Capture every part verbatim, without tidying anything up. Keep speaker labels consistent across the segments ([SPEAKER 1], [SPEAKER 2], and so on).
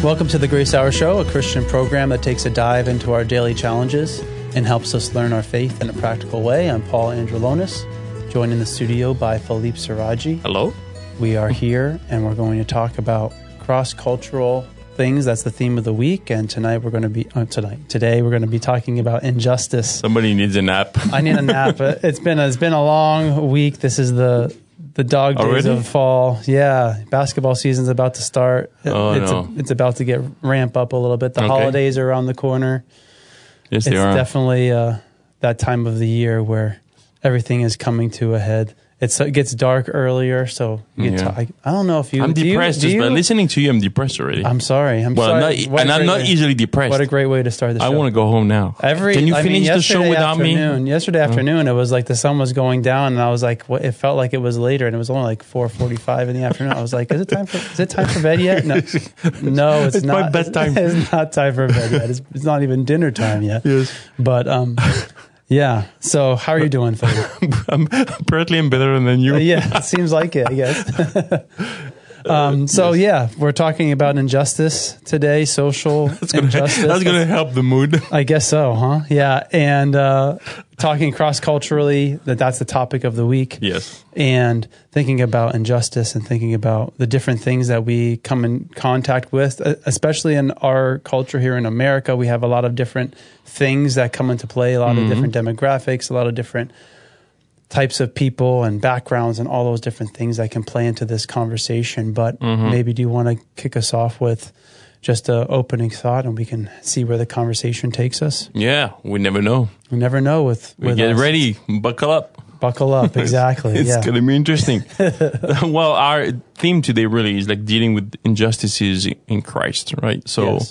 [SPEAKER 1] Welcome to the Grace Hour Show, a Christian program that takes a dive into our daily challenges and helps us learn our faith in a practical way. I'm Paul Androlonis, joined in the studio by Philippe Siraji.
[SPEAKER 2] Hello.
[SPEAKER 1] We are here, and we're going to talk about cross-cultural things. That's the theme of the week, and tonight we're going to be uh, tonight. Today we're going to be talking about injustice.
[SPEAKER 2] Somebody needs a nap.
[SPEAKER 1] I need a nap. It's been a, it's been a long week. This is the the dog days
[SPEAKER 2] Already?
[SPEAKER 1] of fall. Yeah, basketball season's about to start.
[SPEAKER 2] Oh,
[SPEAKER 1] it's
[SPEAKER 2] no.
[SPEAKER 1] a, it's about to get ramp up a little bit. The
[SPEAKER 2] Okay.
[SPEAKER 1] holidays are around the corner.
[SPEAKER 2] Yes,
[SPEAKER 1] It's
[SPEAKER 2] they are.
[SPEAKER 1] definitely uh, that time of the year where everything is coming to a head. It's, it gets dark earlier, so you get
[SPEAKER 2] Yeah.
[SPEAKER 1] t- I, I don't know if you.
[SPEAKER 2] I'm
[SPEAKER 1] do you-
[SPEAKER 2] depressed
[SPEAKER 1] do
[SPEAKER 2] just by
[SPEAKER 1] you-
[SPEAKER 2] listening to you. I'm depressed already.
[SPEAKER 1] I'm sorry. I'm
[SPEAKER 2] well,
[SPEAKER 1] sorry.
[SPEAKER 2] not,
[SPEAKER 1] What a
[SPEAKER 2] and I'm
[SPEAKER 1] great
[SPEAKER 2] not
[SPEAKER 1] way-
[SPEAKER 2] easily depressed.
[SPEAKER 1] What a great way to start the show.
[SPEAKER 2] I want to go home now.
[SPEAKER 1] Every,
[SPEAKER 2] Can you
[SPEAKER 1] I
[SPEAKER 2] finish
[SPEAKER 1] mean,
[SPEAKER 2] the show
[SPEAKER 1] yesterday
[SPEAKER 2] without me?
[SPEAKER 1] afternoon, Yesterday afternoon, it was like the sun was going down, and I was like, what, it felt like it was later, and it was only like four forty-five in the afternoon. I was like, is it time for is it time for bed yet? No, no, it's,
[SPEAKER 2] It's
[SPEAKER 1] not.
[SPEAKER 2] my bedtime.
[SPEAKER 1] It's not time for bed yet. It's, it's not even dinner time yet.
[SPEAKER 2] Yes.
[SPEAKER 1] But um, yeah. So how are you doing, Phil?
[SPEAKER 2] I'm, apparently, I'm better than you.
[SPEAKER 1] Uh, yeah, it seems like it, I guess. um, so yeah, we're talking about injustice today, social
[SPEAKER 2] That's gonna,
[SPEAKER 1] injustice.
[SPEAKER 2] that's going to help the mood.
[SPEAKER 1] I guess so, huh? Yeah, and uh, talking cross-culturally, that that's the topic of the week.
[SPEAKER 2] Yes.
[SPEAKER 1] And thinking about injustice and thinking about the different things that we come in contact with, especially in our culture here in America. We have a lot of different things that come into play, a lot
[SPEAKER 2] Mm-hmm.
[SPEAKER 1] of different demographics, a lot of different types of people and backgrounds and all those different things that can play into this conversation. But
[SPEAKER 2] Mm-hmm.
[SPEAKER 1] maybe do you want to kick us off with just an opening thought, and we can see where the conversation takes us?
[SPEAKER 2] Yeah, we never know.
[SPEAKER 1] We never know with,
[SPEAKER 2] We
[SPEAKER 1] with
[SPEAKER 2] get
[SPEAKER 1] us.
[SPEAKER 2] ready. Buckle up.
[SPEAKER 1] Buckle up, exactly.
[SPEAKER 2] It's
[SPEAKER 1] yeah.
[SPEAKER 2] going to be interesting. Well, our theme today really is like dealing with injustices in Christ, right? So,
[SPEAKER 1] Yes.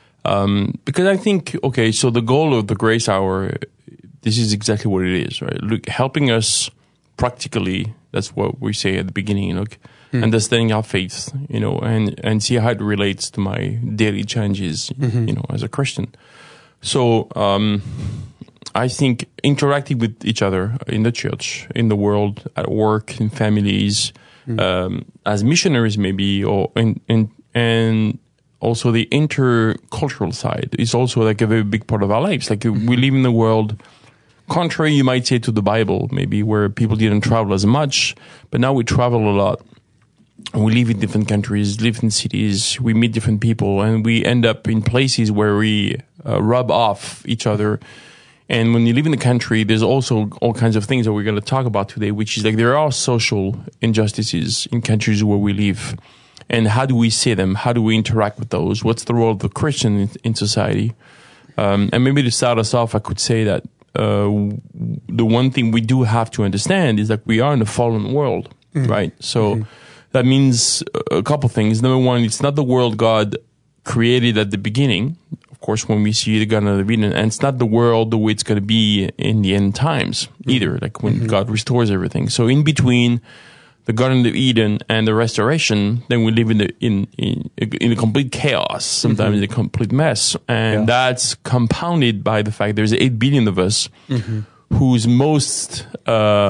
[SPEAKER 2] um, because I think, okay, so the goal of the Grace Hour, this is exactly what it is, right? Look, helping us practically, that's what we say at the beginning, look,
[SPEAKER 1] Hmm.
[SPEAKER 2] understanding our faith, you know, and, and see how it relates to my daily challenges,
[SPEAKER 1] Mm-hmm.
[SPEAKER 2] you know, as a Christian. So, um, I think interacting with each other in the church, in the world, at work, in families,
[SPEAKER 1] Mm.
[SPEAKER 2] um, as missionaries maybe, or in, in, and also the intercultural side is also like a very big part of our lives. Like we live in a world, contrary, you might say, to the Bible, maybe, where people didn't travel as much, but now we travel a lot. We live in different countries, live in cities, we meet different people, and we end up in places where we uh, rub off each other. And when you live in the country, there's also all kinds of things that we're going to talk about today, which is like there are social injustices in countries where we live. And how do we see them? How do we interact with those? What's the role of the Christian in, in society? Um, and maybe to start us off, I could say that uh, the one thing we do have to understand is that we are in a fallen world, mm-hmm. right? So mm-hmm. that means a couple things. Number one, it's not the world God created at the beginning. Of course, when we see the Garden of Eden, and it's not the world the way it's going to be in the end times either, like when mm-hmm. God restores everything. So in between the Garden of Eden and the restoration, then we live in the, in, in, in a complete chaos, sometimes mm-hmm. in a complete mess. And yeah. that's compounded by the fact there's eight billion of us mm-hmm. whose most, uh,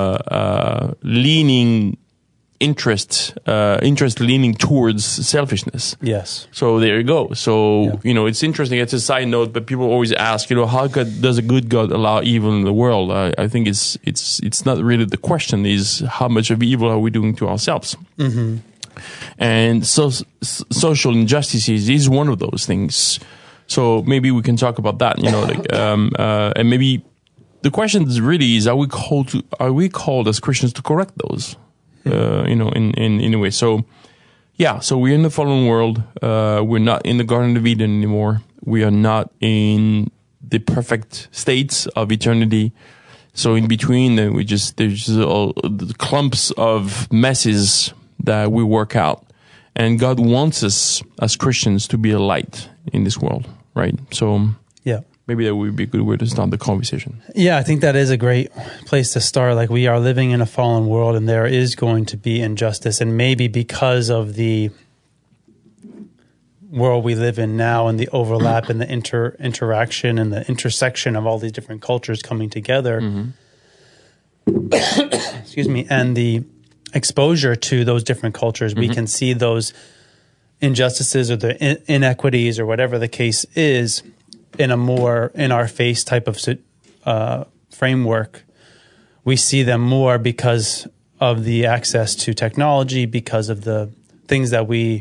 [SPEAKER 2] uh, leaning interest, uh, interest leaning towards selfishness.
[SPEAKER 1] Yes.
[SPEAKER 2] So there you go. So,
[SPEAKER 1] yeah.
[SPEAKER 2] you know, it's interesting. It's a side note, but people always ask, you know, how God, does a good God allow evil in the world? I, I think it's, it's, it's not really the question is how much of evil are we doing to ourselves?
[SPEAKER 1] Mm-hmm.
[SPEAKER 2] And so, social injustices is one of those things. So maybe we can talk about that, you know, like, um, uh, and maybe the question is really is, are we called to, are we called as Christians to correct those? Uh, you know, in, in, in a way. So, yeah, so we're in the fallen world. Uh, we're not in the Garden of Eden anymore. We are not in the perfect states of eternity. So in between, uh, we just, there's just all the clumps of messes that we work out. And God wants us as Christians to be a light in this world, right? So,
[SPEAKER 1] yeah.
[SPEAKER 2] Maybe that would be a good way to start the conversation.
[SPEAKER 1] Yeah, I think that is a great place to start. Like, we are living in a fallen world, and there is going to be injustice. And maybe because of the world we live in now and the overlap and the inter interaction and the intersection of all these different cultures coming together, mm-hmm. excuse me, and the exposure to those different cultures, mm-hmm. we can see those injustices or the in- inequities or whatever the case is in a more in our face type of uh, framework, we see them more because of the access to technology, because of the things that we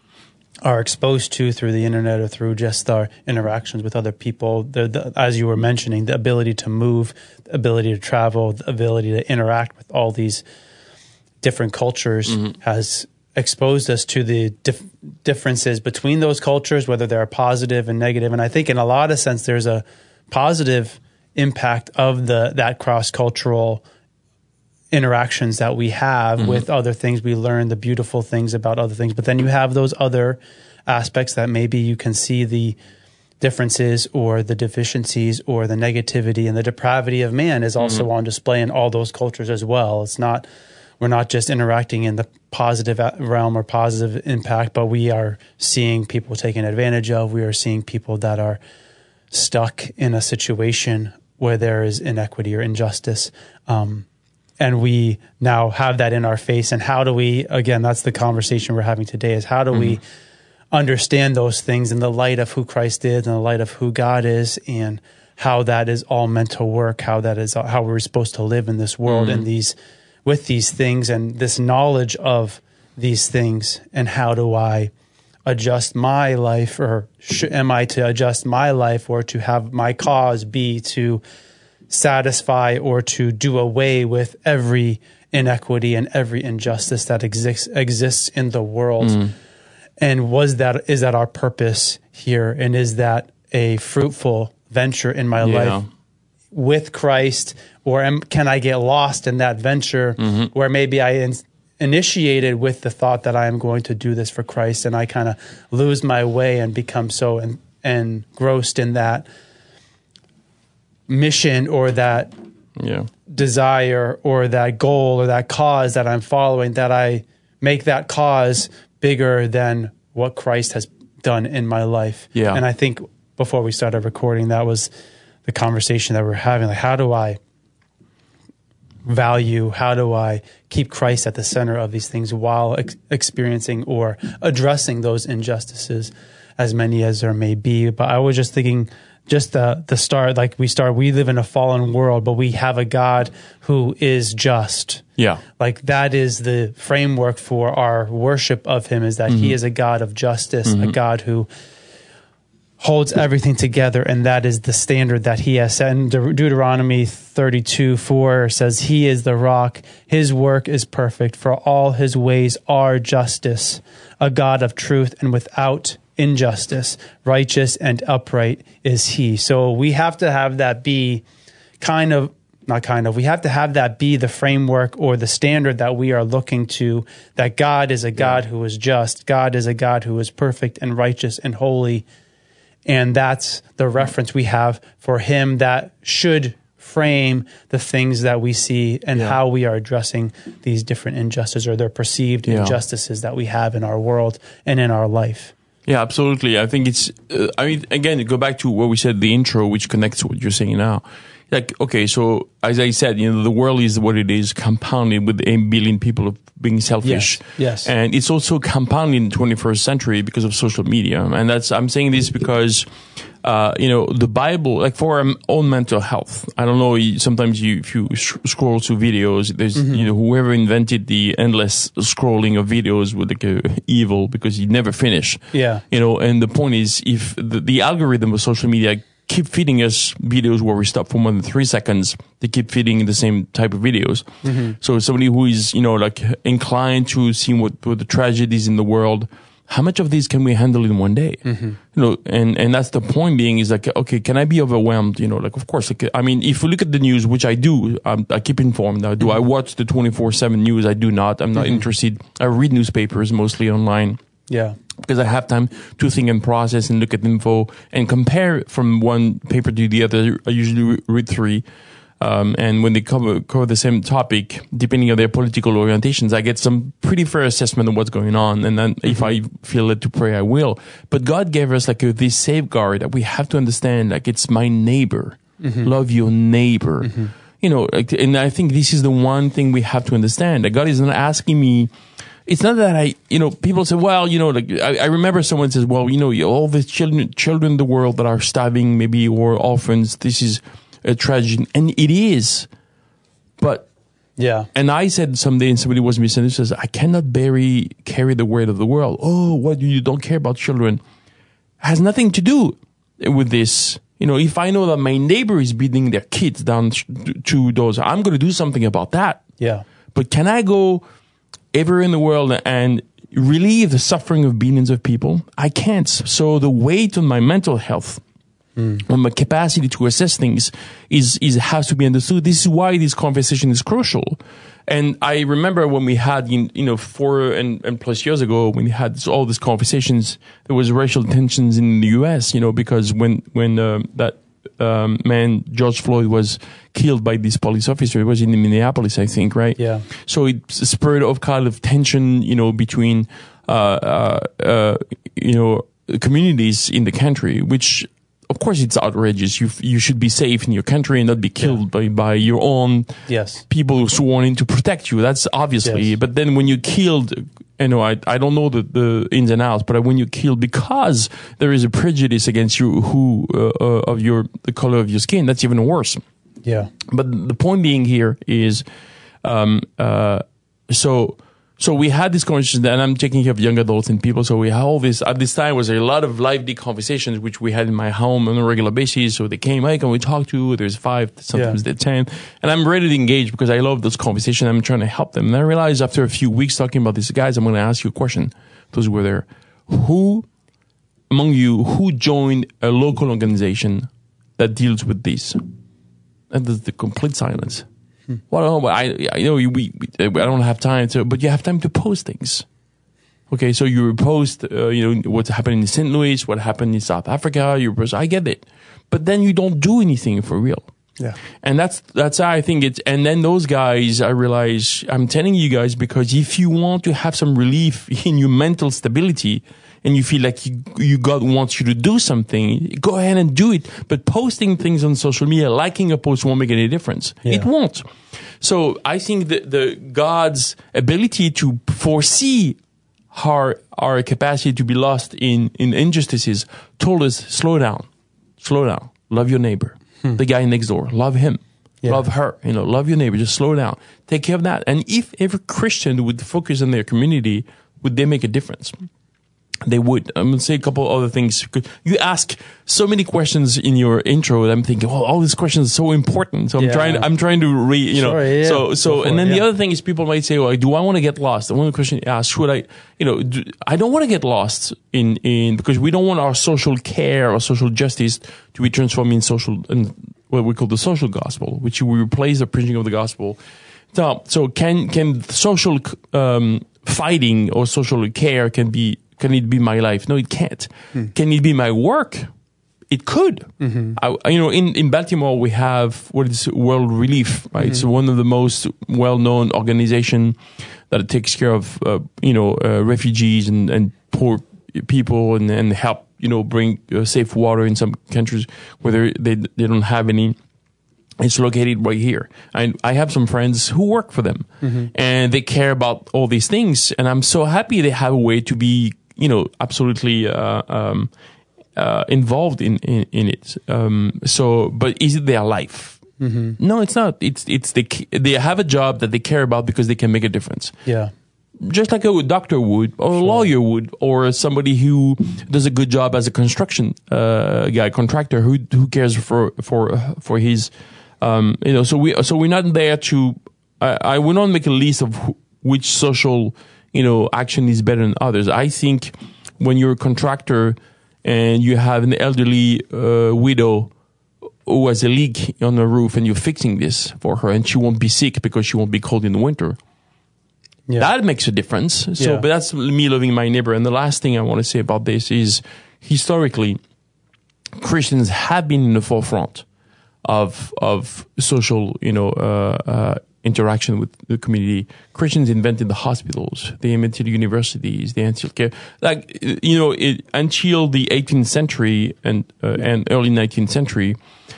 [SPEAKER 1] are exposed to through the internet or through just our interactions with other people. The, the, as you were mentioning, the ability to move, the ability to travel, the ability to interact with all these different cultures mm-hmm. has exposed us to the dif- differences between those cultures, whether they're positive and negative. And I think in a lot of sense, there's a positive impact of the that cross-cultural interactions that we have mm-hmm. with other things. We learn the beautiful things about other things, but then you have those other aspects that maybe you can see the differences or the deficiencies or the negativity and the depravity of man is also mm-hmm. on display in all those cultures as well. It's not, we're not just interacting in the positive realm or positive impact, but we are seeing people taken advantage of. We are seeing people that are stuck in a situation where there is inequity or injustice. Um, And we now have that in our face. And how do we, again, that's the conversation we're having today, is how do mm-hmm. we understand those things in the light of who Christ is, in the light of who God is, and how that is all meant to work, how that is, how we're supposed to live in this world mm-hmm. and these, with these things and this knowledge of these things. And how do I adjust my life, or sh- am I to adjust my life, or to have my cause be to satisfy or to do away with every inequity and every injustice that exists exists in the world. Mm. And was that is that our purpose here? And is that a fruitful venture in my yeah. life with Christ? Or am, can I get lost in that venture mm-hmm. where maybe I in, initiated with the thought that I am going to do this for Christ, and I kind of lose my way and become so en, engrossed in that mission or that yeah. desire or that goal or that cause that I'm following, that I make that cause bigger than what Christ has done in my life. Yeah. And I think before we started recording, that was the conversation that we're having. Like, how do I value, how do I keep Christ at the center of these things while ex- experiencing or addressing those injustices, as many as there may be? But I was just thinking, just the the start, like we start, we live in a fallen world, but we have a God who is just. Yeah. Like that is the framework for our worship of him, is that mm-hmm. he is a God of justice, mm-hmm. a God who holds everything together. And that is the standard that he has set. And De- Deuteronomy thirty-two four says, he is the rock. His work is perfect, for all his ways are justice, a God of truth and without injustice, righteous and upright is he. So we have to have that be kind of, not kind of, we have to have that be the framework or the standard that we are looking to, that God is a God yeah. who is just. God is a God who is perfect and righteous and holy. And that's the reference we have for him that should frame the things that we see and yeah. how we are addressing these different injustices or their perceived yeah. injustices that we have in our world and in our life.
[SPEAKER 2] Yeah, absolutely. I think it's, uh, I mean, again, go back to what we said, the intro, which connects to what you're saying now. Like, okay, so as I said, you know, the world is what it is, compounded with a billion people being selfish.
[SPEAKER 1] Yes, yes.
[SPEAKER 2] And it's also compounded in the twenty-first century because of social media. And that's, I'm saying this because, uh, you know, the Bible, like for our own mental health, I don't know, sometimes you, if you sh- scroll through videos, there's, mm-hmm. you know, whoever invented the endless scrolling of videos was like a evil because you never finish.
[SPEAKER 1] Yeah.
[SPEAKER 2] You know, and the point is, if the, the algorithm of social media keep feeding us videos where we stop for more than three seconds, they keep feeding the same type of videos. Mm-hmm. So somebody who is, you know, like inclined to see what, what the tragedies in the world, how much of these can we handle in one day? Mm-hmm. You know, and, and that's the point being, is like, okay, can I be overwhelmed? You know, like, of course, like, I mean, if you look at the news, which I do, um, I keep informed. Now, do mm-hmm. I watch the twenty-four seven news? I do not. I'm not mm-hmm. interested. I read newspapers mostly online.
[SPEAKER 1] Yeah.
[SPEAKER 2] Because I have time to think and process and look at info and compare from one paper to the other. I usually read three. Um, and when they cover, cover the same topic, depending on their political orientations, I get some pretty fair assessment of what's going on. And then mm-hmm. if I feel led to pray, I will. But God gave us like a, this safeguard that we have to understand, like it's my neighbor. Mm-hmm. Love your neighbor. Mm-hmm. You know, like, and I think this is the one thing we have to understand, that God is not asking me. it's not that I, you know, people say, well, you know, like I, I remember someone says, well, you know, all the children, children in the world that are starving, maybe, or orphans, this is a tragedy, and it is. But
[SPEAKER 1] yeah,
[SPEAKER 2] and I said someday, and somebody was misunderstood, says, I cannot bury carry the weight of the world. Oh, what, you don't care about children? Has nothing to do with this. You know, if I know that my neighbor is beating their kids down two doors, I'm going to do something about that.
[SPEAKER 1] Yeah.
[SPEAKER 2] But can I go everywhere in the world and relieve the suffering of billions of people? I can't. So the weight on my mental health, mm. on my capacity to assess things, is is has to be understood. This is why this conversation is crucial. And I remember when we had, you know, four and, and plus years ago, when we had all these conversations, there was racial tensions in the U S, you know, because when, when, uh, that, um, man, George Floyd, was killed by this police officer, it was in Minneapolis, I think, right?
[SPEAKER 1] Yeah.
[SPEAKER 2] So it spurred of kind of tension, you know, between, uh, uh, uh, you know, communities in the country, which, of course, it's outrageous. You you should be safe in your country and not be killed yeah. by, by your own
[SPEAKER 1] yes.
[SPEAKER 2] people sworn to protect you. That's obviously.
[SPEAKER 1] Yes.
[SPEAKER 2] But then when you killed, you know, I I don't know the, the ins and outs, but when you killed because there is a prejudice against you who uh, uh, of your the color of your skin, that's even worse.
[SPEAKER 1] Yeah.
[SPEAKER 2] But the point being here is, um uh so. So we had this conversation, and I'm taking care of young adults and people. So we had all this, at this time was a lot of lively conversations, which we had in my home on a regular basis. So they came, hey, can we talk to? There's five, sometimes yeah. there's ten. And I'm ready to engage because I love those conversations. I'm trying to help them. And I realized after a few weeks talking about these guys, I'm going to ask you a question. Those who were there. Who among you, who joined a local organization that deals with this? And there's the complete silence. Well, I, I know we, we, I don't have time to, but you have time to post things. Okay, so you post, uh, you know, what's happening in Saint Louis, what happened in South Africa. You post, I get it, but then you don't do anything for real.
[SPEAKER 1] Yeah,
[SPEAKER 2] and that's that's how I think it's. And then those guys, I realize, I'm telling you guys, because if you want to have some relief in your mental stability, and you feel like you, you God wants you to do something, go ahead and do it. But posting things on social media, liking a post won't make any difference. Yeah. It won't. So I think that the God's ability to foresee our, our capacity to be lost in, in injustices told us, slow down, slow down, love your neighbor. Hmm. The guy next door, love him. Yeah. Love her, you know, love your neighbor, just slow down. Take care of that. And if every Christian would focus on their community, would they make a difference? They would. I'm going to say a couple other things. You ask so many questions in your intro that I'm thinking, oh, all these questions are so important. So I'm yeah. trying to, I'm trying to re, you know, sure, yeah. so, so, Before, and then yeah. the other thing is people might say, well, do I want to get lost? And one question you ask, should I, you know, do, I don't want to get lost in, in, because we don't want our social care or social justice to be transformed in social, in what we call the social gospel, which we replace the preaching of the gospel. So, so can, can social, um, fighting or social care can be, Can it be my life? No, it can't. Hmm. Can it be my work? It could. Mm-hmm. I, you know, in, in Baltimore, we have what is World Relief, right? Mm-hmm. It's one of the most well-known organization that takes care of, uh, you know, uh, refugees and, and poor people and, and help, you know, bring uh, safe water in some countries where they, they don't have any. It's located right here. And I have some friends who work for them mm-hmm. and they care about all these things. And I'm so happy they have a way to be, you know, absolutely, uh, um, uh, involved in, in, in it. Um, so, but is it their life? Mm-hmm. No, it's not. It's, it's, they, they have a job that they care about because they can make a difference.
[SPEAKER 1] Yeah.
[SPEAKER 2] Just like a doctor would, or a sure. lawyer would, or somebody who does a good job as a construction, uh, guy, contractor who, who cares for, for, for his, Um, you know, so we, so we're not there to, I, I will not make a list of who, which social, you know, action is better than others. I think when you're a contractor and you have an elderly, uh, widow who has a leak on the roof and you're fixing this for her and she won't be sick because she won't be cold in the winter. Yeah. That makes a difference. So, yeah. but that's me loving my neighbor. And the last thing I want to say about this is historically, Christians have been in the forefront of of social, you know, uh, uh, interaction with the community. Christians invented the hospitals. They invented universities. They invented care. Like, you know, it, until the eighteenth century and uh, and early nineteenth century,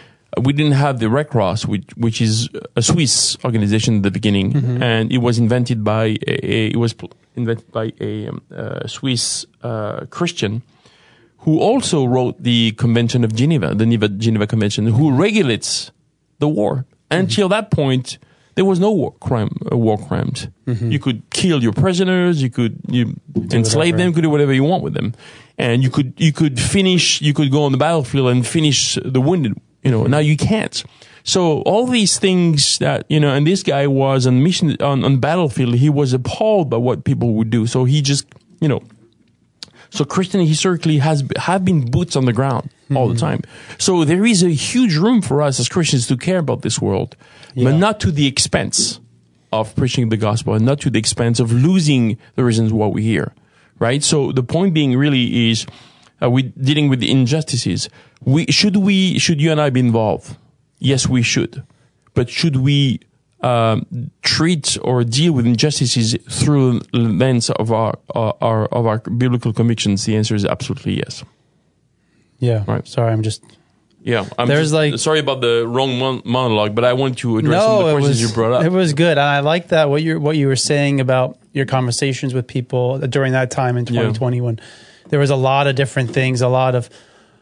[SPEAKER 2] we didn't have the Red Cross, which which is a Swiss organization at the beginning, mm-hmm. and it was invented by a, a, it was invented by a um, uh, Swiss uh, Christian, who also wrote the Convention of Geneva, the Geneva, Geneva Convention, who regulates the war. Until mm-hmm. that point, there was no war crime, uh, war crimes. Mm-hmm. You could kill your prisoners, you could you enslave them, you could do whatever you want with them, and you could you could finish, you could go on the battlefield and finish the wounded. You know, mm-hmm. now you can't. So all these things that, you know, and this guy was on mission on on battlefield. He was appalled by what people would do. So he just, you know. So Christianity historically has have been boots on the ground mm-hmm. all the time. So there is a huge room for us as Christians to care about this world, yeah. but not to the expense of preaching the gospel and not to the expense of losing the reasons why we're here, right? So the point being really is, uh, we dealing with the injustices. We should we should you and I be involved? Yes, we should. But should we Um, treat or deal with injustices through the lens of our, uh, our of our biblical convictions? The answer is absolutely yes.
[SPEAKER 1] Yeah. Right. Sorry, I'm just.
[SPEAKER 2] Yeah, I'm
[SPEAKER 1] There's
[SPEAKER 2] just,
[SPEAKER 1] like
[SPEAKER 2] sorry about the wrong mon- monologue, but I want to address
[SPEAKER 1] no,
[SPEAKER 2] some of the
[SPEAKER 1] it
[SPEAKER 2] questions
[SPEAKER 1] was,
[SPEAKER 2] you brought up.
[SPEAKER 1] It was good, and I like that what you what you were saying about your conversations with people during that time in twenty twenty yeah. when there was a lot of different things, a lot of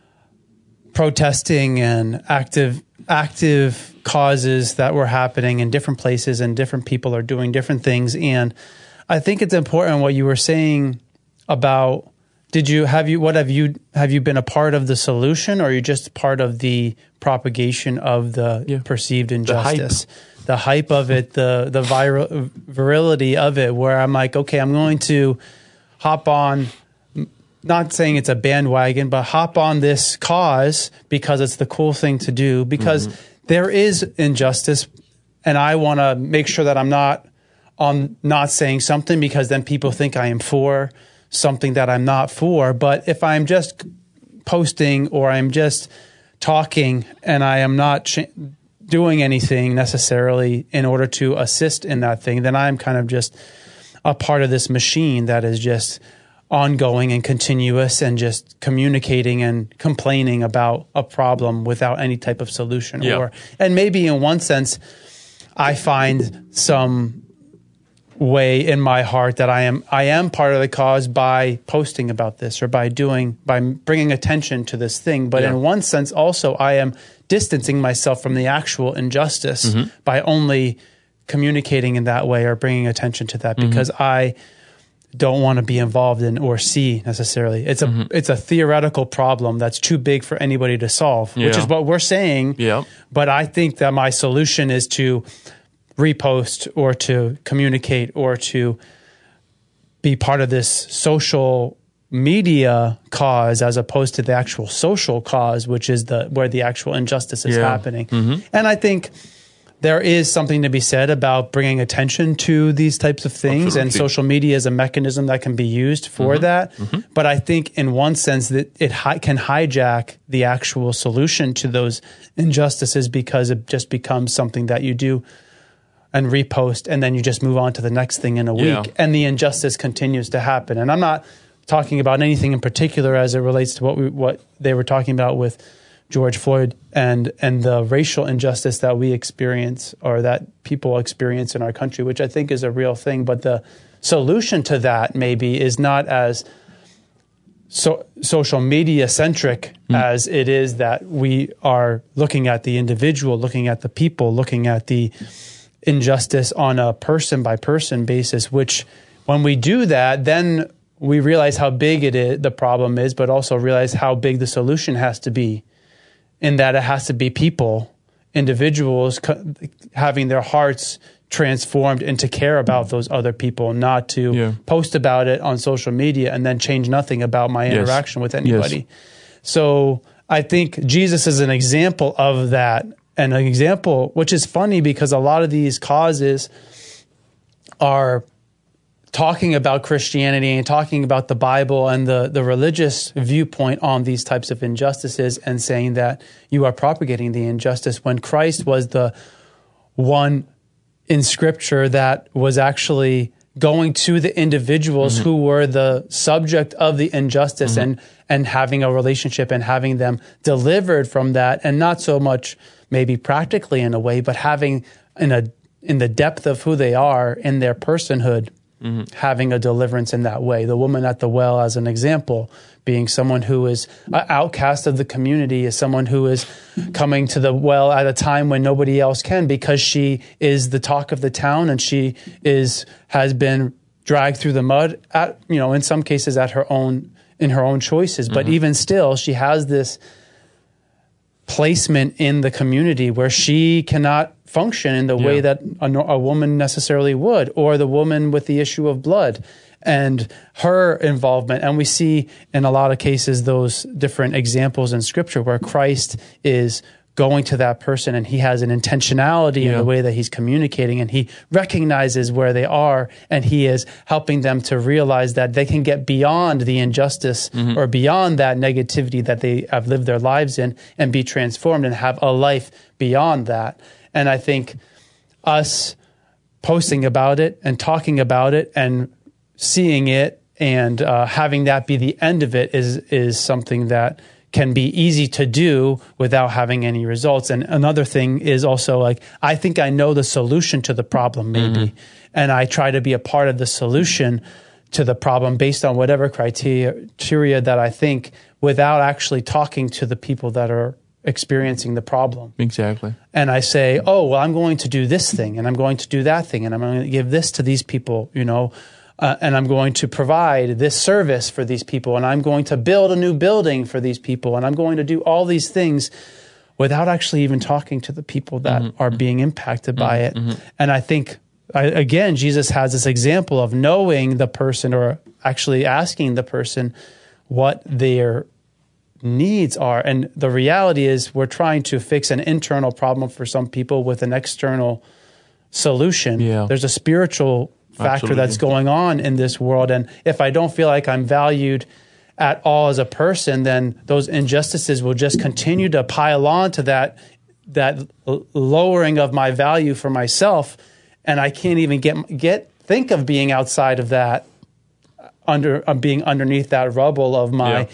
[SPEAKER 1] protesting and active active causes that were happening in different places, and different people are doing different things. And I think it's important what you were saying about, did you have you what have you have you been a part of the solution, or are you just part of the propagation of the yeah. perceived injustice, the hype, the hype of it, the the viral virility of it, where I'm like, okay, I'm going to hop on, not saying it's a bandwagon, but hop on this cause because it's the cool thing to do, because mm-hmm. there is injustice, and I want to make sure that I'm not on not saying something because then people think I am for something that I'm not for. But if I'm just posting or I'm just talking and I am not ch- doing anything necessarily in order to assist in that thing, then I'm kind of just a part of this machine that is just ongoing and continuous and just communicating and complaining about a problem without any type of solution.
[SPEAKER 2] Yeah.
[SPEAKER 1] Or, and maybe in one sense, I find some way in my heart that I am I am part of the cause by posting about this or by doing by bringing attention to this thing. But yeah. in one sense, also I am distancing myself from the actual injustice mm-hmm. by only communicating in that way or bringing attention to that, because mm-hmm. I don't want to be involved in or see necessarily. It's a mm-hmm. it's a theoretical problem that's too big for anybody to solve, yeah. which is what we're saying.
[SPEAKER 2] Yeah.
[SPEAKER 1] But I think that my solution is to repost or to communicate or to be part of this social media cause as opposed to the actual social cause, which is the where the actual injustice is
[SPEAKER 2] yeah.
[SPEAKER 1] happening.
[SPEAKER 2] Mm-hmm.
[SPEAKER 1] And I think there is something to be said about bringing attention to these types of things. Absolutely. And social media is a mechanism that can be used for mm-hmm. that. Mm-hmm. But I think in one sense that it hi- can hijack the actual solution to those injustices, because it just becomes something that you do and repost, and then you just move on to the next thing in a week,
[SPEAKER 2] yeah.
[SPEAKER 1] and the injustice continues to happen. And I'm not talking about anything in particular as it relates to what we, what they were talking about with George Floyd and and the racial injustice that we experience or that people experience in our country, which I think is a real thing. But the solution to that maybe is not as so social media centric mm. as it is that we are looking at the individual, looking at the people, looking at the injustice on a person by person basis, which when we do that, then we realize how big it is, the problem is, but also realize how big the solution has to be, in that it has to be people, individuals co- having their hearts transformed into care about those other people, not to yeah. post about it on social media and then change nothing about my interaction yes. with anybody. Yes. So I think Jesus is an example of that. And an example, which is funny because a lot of these causes are talking about Christianity and talking about the Bible and the, the religious viewpoint on these types of injustices, and saying that you are propagating the injustice, when Christ was the one in Scripture that was actually going to the individuals mm-hmm. who were the subject of the injustice mm-hmm. and, and having a relationship and having them delivered from that, and not so much maybe practically in a way, but having in a in the depth of who they are, in their personhood, mm-hmm. having a deliverance in that way. The woman at the well, as an example, being someone who is an outcast of the community, is someone who is coming to the well at a time when nobody else can, because she is the talk of the town, and she is has been dragged through the mud at, you know, in some cases at her own in her own choices. But mm-hmm. even still, she has this placement in the community where she cannot function in the yeah. way that a, a woman necessarily would, or the woman with the issue of blood and her involvement. And we see in a lot of cases those different examples in Scripture where Christ is going to that person, and he has an intentionality yeah. in the way that he's communicating, and he recognizes where they are, and he is helping them to realize that they can get beyond the injustice mm-hmm. or beyond that negativity that they have lived their lives in, and be transformed and have a life beyond that. And I think us posting about it and talking about it and seeing it and uh, having that be the end of it is is something that can be easy to do without having any results. And another thing is also, like, I think I know the solution to the problem, maybe, mm-hmm. and I try to be a part of the solution to the problem based on whatever criteria, criteria that I think, without actually talking to the people that are experiencing the problem.
[SPEAKER 2] Exactly.
[SPEAKER 1] And I say, oh, well, I'm going to do this thing, and I'm going to do that thing, and I'm going to give this to these people, you know, Uh, and I'm going to provide this service for these people, and I'm going to build a new building for these people, and I'm going to do all these things without actually even talking to the people that mm-hmm. are being impacted mm-hmm. by it. Mm-hmm. And I think, I, again, Jesus has this example of knowing the person, or actually asking the person what their needs are. And the reality is, we're trying to fix an internal problem for some people with an external solution. Yeah. There's a spiritual factor Absolutely. That's going on in this world. And if I don't feel like I'm valued at all as a person, then those injustices will just continue to pile on to that, that l- lowering of my value for myself. And I can't even get, get, think of being outside of that, under, of being underneath that rubble of my, yeah.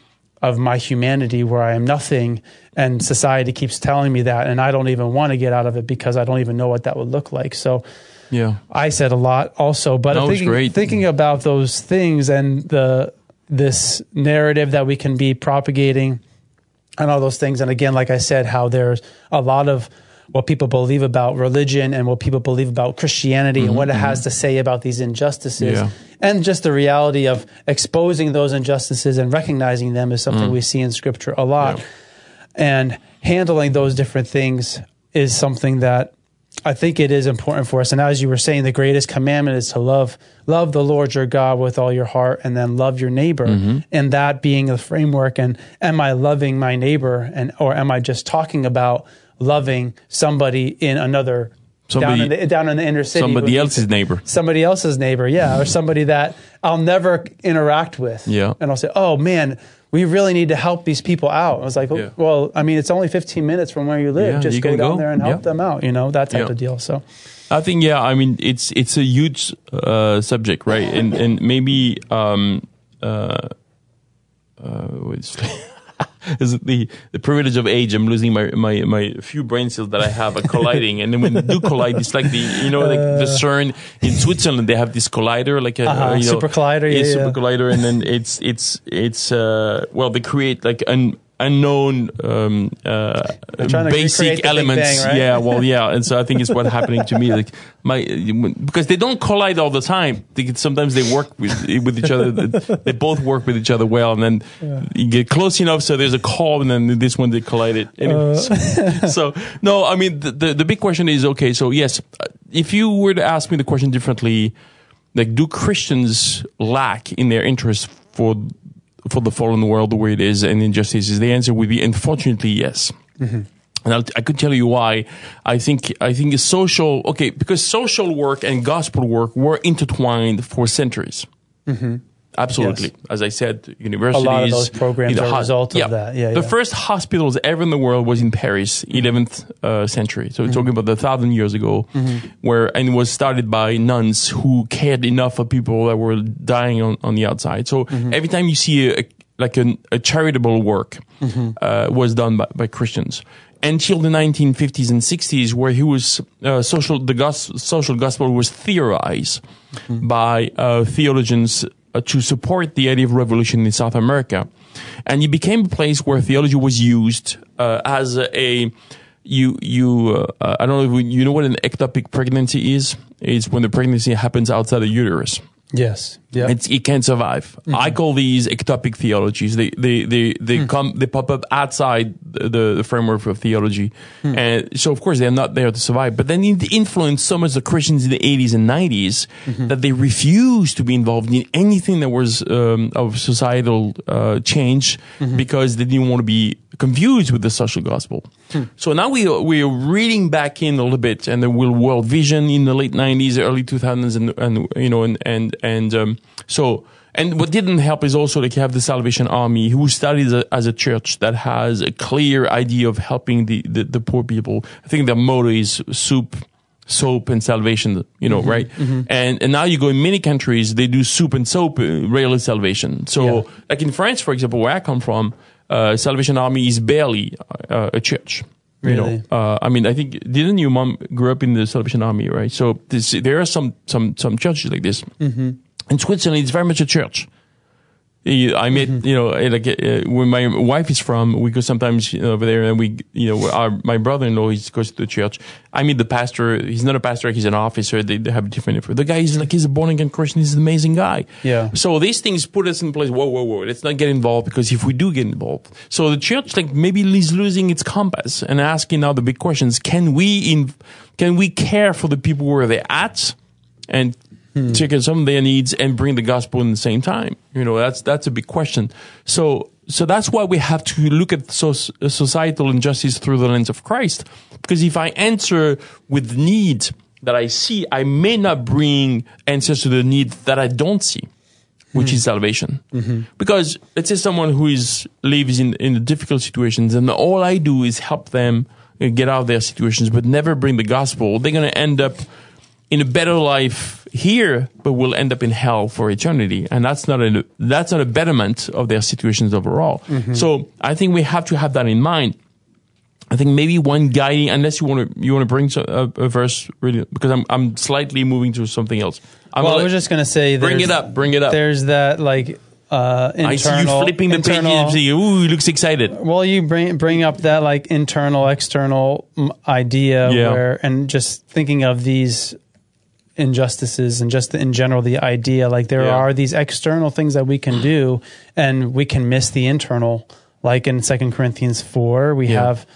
[SPEAKER 1] of my humanity, where I am nothing. And society keeps telling me that, and I don't even want to get out of it because I don't even know what that would look like. So, yeah, I said a lot also, but
[SPEAKER 2] no,
[SPEAKER 1] thinking, thinking about those things and the this narrative that we can be propagating and all those things. And again, like I said, how there's a lot of what people believe about religion and what people believe about Christianity mm-hmm, and what it mm-hmm. has to say about these injustices. Yeah. And just the reality of exposing those injustices and recognizing them is something mm. we see in Scripture a lot. Yeah. And handling those different things is something that I think it is important for us. And as you were saying, the greatest commandment is to love love the Lord your God with all your heart, and then love your neighbor. Mm-hmm. And that being the framework. And am I loving my neighbor, and or am I just talking about loving somebody in another somebody, down in the down in the inner city?
[SPEAKER 2] Somebody else's neighbor.
[SPEAKER 1] Somebody else's neighbor, yeah, or somebody that I'll never interact with. Yeah. And I'll say, oh man, we really need to help these people out. I was like, yeah. well, I mean, it's only fifteen minutes from where you live. Yeah, Just you go down go. there and help yeah. them out, you know, that type yeah. of deal. So
[SPEAKER 2] I think, yeah, I mean, it's it's a huge uh, subject, right? And and maybe um, uh, uh, is it the, the privilege of age? I'm losing my, my, my few brain cells that I have are colliding. And then when they do collide, it's like the, you know, like the CERN in Switzerland, they have this collider, like a,
[SPEAKER 1] uh-huh,
[SPEAKER 2] uh, you know,
[SPEAKER 1] super collider. Yeah,
[SPEAKER 2] yeah, super
[SPEAKER 1] yeah.
[SPEAKER 2] collider. And then it's, it's, it's, uh, well, they create like an unknown, um, uh, basic elements. Bang, right? Yeah. Well, yeah. And so I think it's what's happening to me. Like my, because they don't collide all the time. They, sometimes they work with, with each other. They both work with each other well. And then yeah. you get close enough so there's a call, and then this one they collided. Anyway, uh. so, so, no, I mean, the, the, the big question is, okay, so yes, if you were to ask me the question differently, like, do Christians lack in their interest for for the fallen world the way it is and injustices? The answer would be, unfortunately, yes. Mm-hmm. And I'll, I could tell you why. I think I think it's social, okay, because social work and gospel work were intertwined for centuries. Mm-hmm. Absolutely. Yes. As I said, universities.
[SPEAKER 1] A lot of those programs are a result of
[SPEAKER 2] yeah.
[SPEAKER 1] that. Yeah,
[SPEAKER 2] the
[SPEAKER 1] yeah.
[SPEAKER 2] first hospitals ever in the world was in Paris, eleventh uh, century. So we're mm-hmm. talking about a thousand years ago, mm-hmm. where, and it was started by nuns who cared enough for people that were dying on, on the outside. So mm-hmm. every time you see a, a like an, a charitable work mm-hmm. uh, was done by, by Christians. until the nineteen fifties and sixties, where he was uh, social, the gos- social gospel was theorized mm-hmm. by uh, theologians uh, to support the idea of revolution in South America, and it became a place where theology was used uh, as a, a you you uh, I don't know if you know what an ectopic pregnancy is. It's when the pregnancy happens outside the uterus.
[SPEAKER 1] Yes. Yeah.
[SPEAKER 2] It's, it can't survive. Mm-hmm. I call these ectopic theologies. They they they they mm. come they pop up outside the, the framework of theology, mm. and so of course they're not there to survive. But they need to influence so much the Christians in the eighties and nineties mm-hmm. that they refused to be involved in anything that was um, of societal uh, change mm-hmm. because they didn't want to be confused with the social gospel. Hmm. So now we we're reading back in a little bit, and the World Vision in the late nineties, early two thousands, and and you know and and and um, so and what didn't help is also like you have the Salvation Army, who started as a, as a church that has a clear idea of helping the, the the poor people. I think their motto is soup, soap, and salvation. You know, mm-hmm, right? Mm-hmm. And and now you go in many countries, they do soup and soap, uh, rarely salvation. So yeah. like in France, for example, where I come from. Uh, Salvation Army is barely uh, a church.
[SPEAKER 1] Really?
[SPEAKER 2] You know, uh, I mean, I think didn't your mom grew up in the Salvation Army, right? So this, there are some some some churches like this. Mm-hmm. In Switzerland, it's very much a church. I met, mm-hmm. you know, like uh, where my wife is from, we go sometimes over there, and we, you know, our, my brother-in-law he goes to the church. I meet the pastor. He's not a pastor; he's an officer. They, they have different info. The guy is like he's a born-again Christian. He's an amazing guy.
[SPEAKER 1] Yeah.
[SPEAKER 2] So these things put us in place. Whoa, whoa, whoa! Let's not get involved, because if we do get involved, so the church like maybe is losing its compass and asking now the big questions: Can we in, can we care for the people where they're at, and Hmm. check out some of their needs and bring the gospel in the same time? You know, that's that's a big question. So so that's why we have to look at so, societal injustice through the lens of Christ. Because if I answer with the need that I see, I may not bring answers to the need that I don't see, which hmm. is salvation. Mm-hmm. Because let's say someone who is lives in in difficult situations, and all I do is help them get out of their situations, but never bring the gospel. They're going to end up in a better life here, but will end up in hell for eternity, and that's not a that's not a betterment of their situations overall. Mm-hmm. So I think we have to have that in mind. I think maybe one guiding, unless you want to you want to bring a, a verse, really, because I'm I'm slightly moving to something else. I'm
[SPEAKER 1] well, I was just going to say,
[SPEAKER 2] bring it up, bring it up.
[SPEAKER 1] There's that like. Uh, internal,
[SPEAKER 2] I see you flipping the
[SPEAKER 1] internal,
[SPEAKER 2] pages. Ooh, he looks excited.
[SPEAKER 1] Well, you bring bring up that like internal, external idea,
[SPEAKER 2] yeah.
[SPEAKER 1] where and just thinking of these injustices and just in general the idea like there yeah. are these external things that we can do, and we can miss the internal. Like in Second Corinthians four, we yeah. have.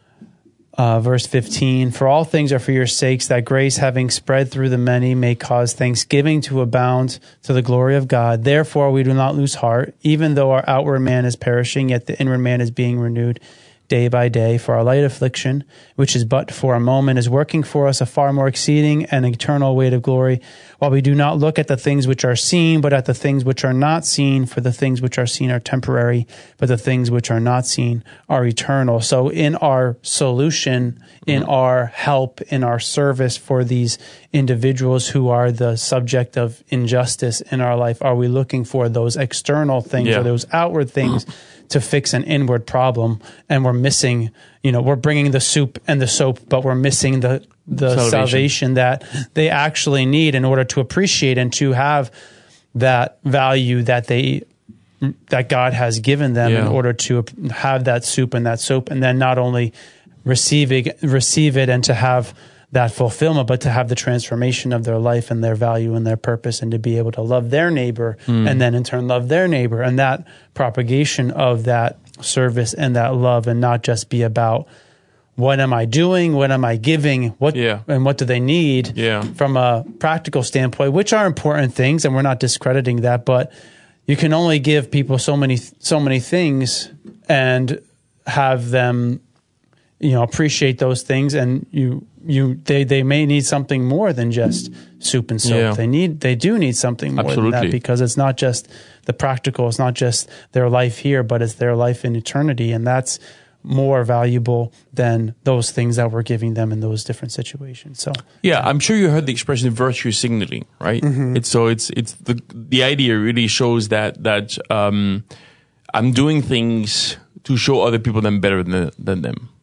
[SPEAKER 1] Uh, verse fifteen, for all things are for your sakes, that grace having spread through the many may cause thanksgiving to abound to the glory of God. Therefore we do not lose heart, even though our outward man is perishing, yet the inward man is being renewed day by day. For our light affliction, which is but for a moment, is working for us a far more exceeding and eternal weight of glory, while we do not look at the things which are seen, but at the things which are not seen. For the things which are seen are temporary, but the things which are not seen are eternal. So in our solution, in mm-hmm. our help, in our service for these individuals who are the subject of injustice in our life, are we looking for those external things yeah. or those outward things to fix an inward problem? And we're missing, you know, we're bringing the soup and the soap, but we're missing the the salvation. salvation that they actually need in order to appreciate and to have that value that they that God has given them yeah. in order to have that soup and that soap, and then not only receive it, receive it and to have that fulfillment, but to have the transformation of their life and their value and their purpose, and to be able to love their neighbor mm. and then in turn love their neighbor, and that propagation of that service and that love, and not just be about what am I doing, what am I giving, what yeah. and what do they need
[SPEAKER 2] yeah.
[SPEAKER 1] from a practical standpoint, which are important things, and we're not discrediting that, but you can only give people so many so many things and have them, you know, appreciate those things, and you you they they may need something more than just soup and soap.
[SPEAKER 2] Yeah.
[SPEAKER 1] They need they do need something more
[SPEAKER 2] Absolutely.
[SPEAKER 1] than that, because it's not just the practical, it's not just their life here, but it's their life in eternity, and that's more valuable than those things that we're giving them in those different situations. So
[SPEAKER 2] yeah, I'm sure you heard the expression virtue signaling, right? Mm-hmm. It's so it's it's the the idea really shows that that um, I'm doing things to show other people that I'm better than than them,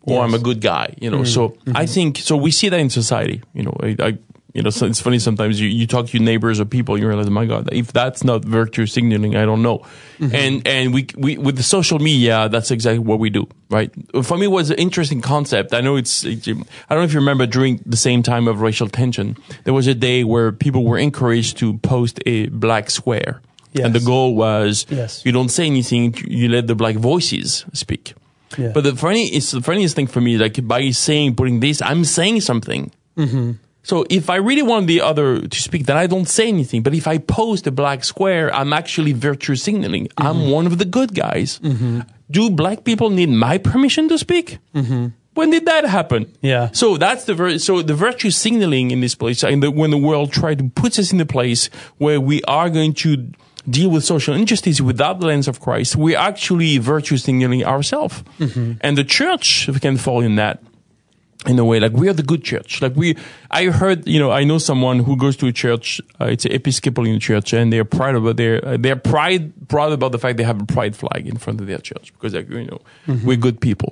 [SPEAKER 2] or
[SPEAKER 1] Yes.
[SPEAKER 2] I'm a good guy, you know. So
[SPEAKER 1] Mm-hmm.
[SPEAKER 2] I think, so we see that in society, you know, I, I you know, so it's funny sometimes you, you talk to your neighbors or people, you realize, my God, if that's not virtue signaling, I don't know. Mm-hmm. And, and we, we, with the social media, that's exactly what we do, right? For me, it was an interesting concept. I know it's, it, I don't know if you remember during the same time of racial tension, there was a day where people were encouraged to post a black square.
[SPEAKER 1] Yes.
[SPEAKER 2] And the goal was,
[SPEAKER 1] yes.
[SPEAKER 2] you don't say anything, you let the black voices speak.
[SPEAKER 1] Yeah.
[SPEAKER 2] But the funny, it's the funniest thing for me, like by saying, putting this, I'm saying something.
[SPEAKER 1] Mm-hmm.
[SPEAKER 2] So if I really want the other to speak, then I don't say anything. But if I post a black square, I'm actually virtue signaling. Mm-hmm. I'm one of the good guys. Mm-hmm. Do black people need my permission to speak? Mm-hmm. When did that happen?
[SPEAKER 1] Yeah.
[SPEAKER 2] So that's the vir- so the virtue signaling in this place, and the, when the world tried to put us in a place where we are going to deal with social injustice without the lens of Christ, we're actually virtue signaling ourselves. Mm-hmm. And the church can fall in that. In a way, like we are the good church. Like we, I heard, you know, I know someone who goes to a church. Uh, it's an Episcopalian church, and they're proud about their, uh, they're pride proud about the fact they have a pride flag in front of their church because, like, you know, mm-hmm. we're good people.